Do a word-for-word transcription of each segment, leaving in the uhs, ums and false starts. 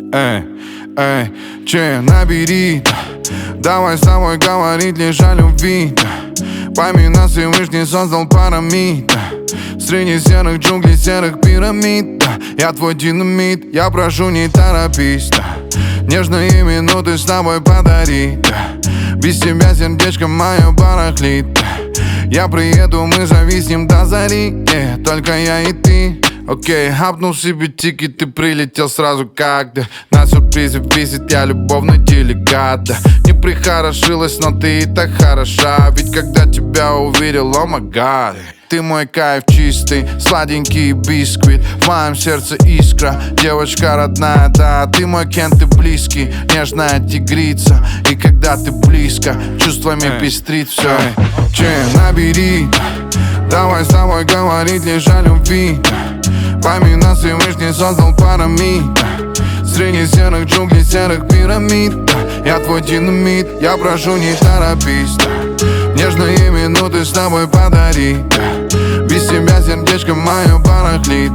Эй, эй, че, набери, давай с тобой говорить лишь о любви. Пойми, нас Всевышний создал парамид. Среди серых джунглей, серых пирамид. Я твой динамит, я прошу, не торопись. Нежные минуты с тобой подари. Без тебя сердечко мое барахлит. Я приеду, мы зависнем до зари, yeah, только я и ты. Окей, okay, хапнул себе тикет, ты прилетел сразу как-то. На сюрпризе визит я любовный делегат, да. Не прихорошилась, но ты и так хороша. Ведь когда тебя увидел, о май гад. Ты мой кайф чистый, сладенький бисквит. В моем сердце искра, девочка родная, да. Ты мой Кен, ты близкий, нежная тигрица. И когда ты близко, чувствами hey. пестрит все. hey. Че, набери, давай с тобой говорить лишь о любви. Пойми, нас Всевышний создал парамид. Среди серых джунглей, серых пирамид. Я твой динамит, я прошу, не торопись. Нежные минуты с тобой подари. Без тебя сердечко мое барахлит.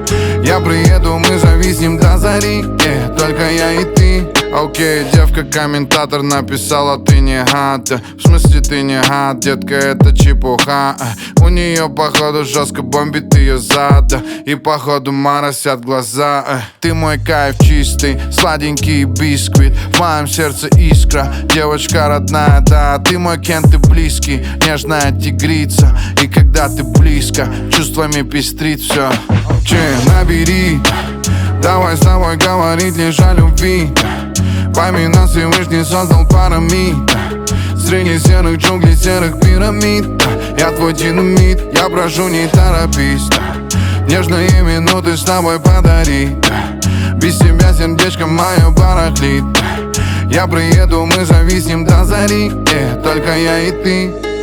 Я приеду, мы зависнем до зари, yeah, только я и ты. Окей, okay, девка-комментатор написала, ты не гад. В смысле ты не гад, детка, это чепуха. У нее походу жестко бомбит ее зад. И походу моросят глаза. Ты мой кайф чистый, сладенький бисквит. В моем сердце искра, девочка родная, да. Ты мой Кен, ты близкий, нежная тигрица. И когда ты близко, чувствами пестрит все. Че, набери, давай с тобой говорить лишь о любви. Пойми, нас Всевышний создал парамид. Среди серых джунглей, серых пирамид. Я твой динамит, я прошу, не торопись. Нежные минуты с тобой подари. Без тебя сердечко мое барахлит. Я приеду, мы зависнем до зари, yeah, только я и ты.